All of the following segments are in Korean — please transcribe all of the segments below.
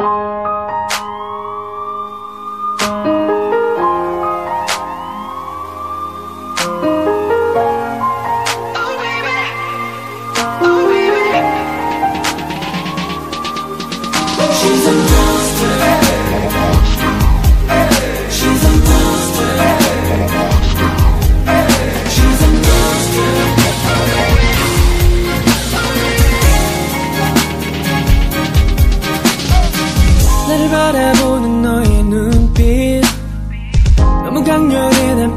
나를 바라보는 너의 눈빛 너무 강렬해. 난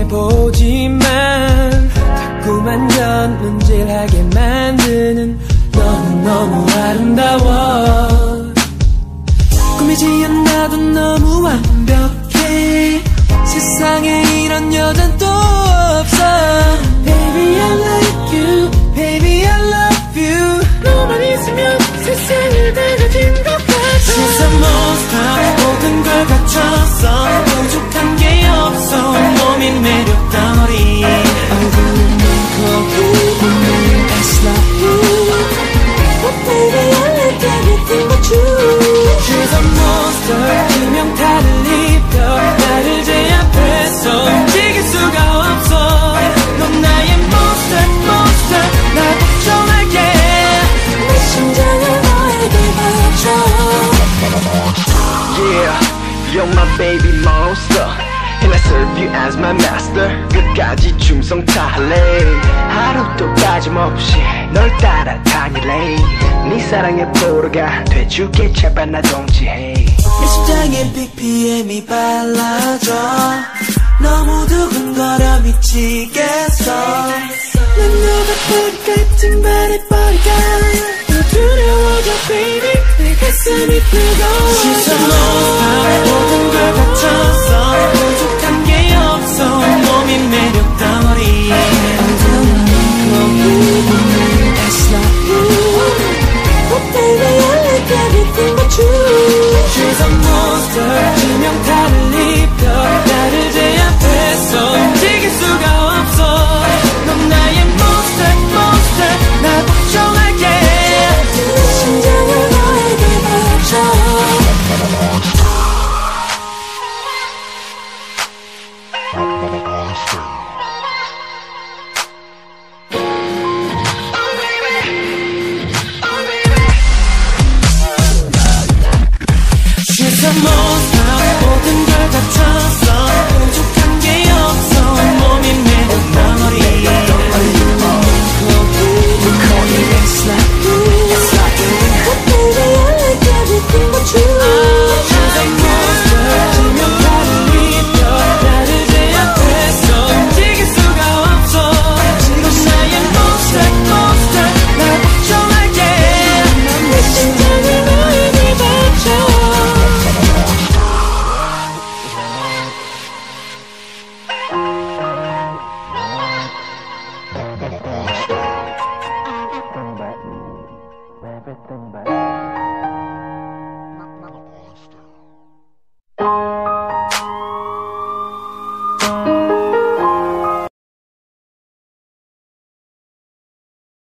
피해보지만 자꾸만 견눈질하게 만드는 너는 너무 아름다워. 꿈이지 않아도 너무 완벽해. 세상에 이런 여잔 또 없어. Baby I like you, baby I love you. 너만 있으면 세상을 다 가진 것 같아. She's a monster, 모든 걸 갖췄어. 부족한 게 없어. 몸이 매력덩어리. 얼굴은 많고 몸은 I love you. But baby I like everything but you. She's a monster, 투명타를 입혀 나를 제압해서 움직일 수가 없어. 넌 나의 monster, monster. 날 걱정할게. 내 심장을 너에게 바쳐. Yeah, you're my baby monster And I serve you as my master 끝까지 충성 다할래. 하루도 빠짐없이 널 따라다닐래. 네 사랑에 포로가 돼줄게. 제발 나 동지해. 내 심장에 BPM이 빨라져. 너무 두근거려 미치겠어. 난 너가 버릴 같은 말해버릴까. 너 두려워져 baby. 내 가슴이 뜨거워. She's a monster, 모든 걸 갖췄어.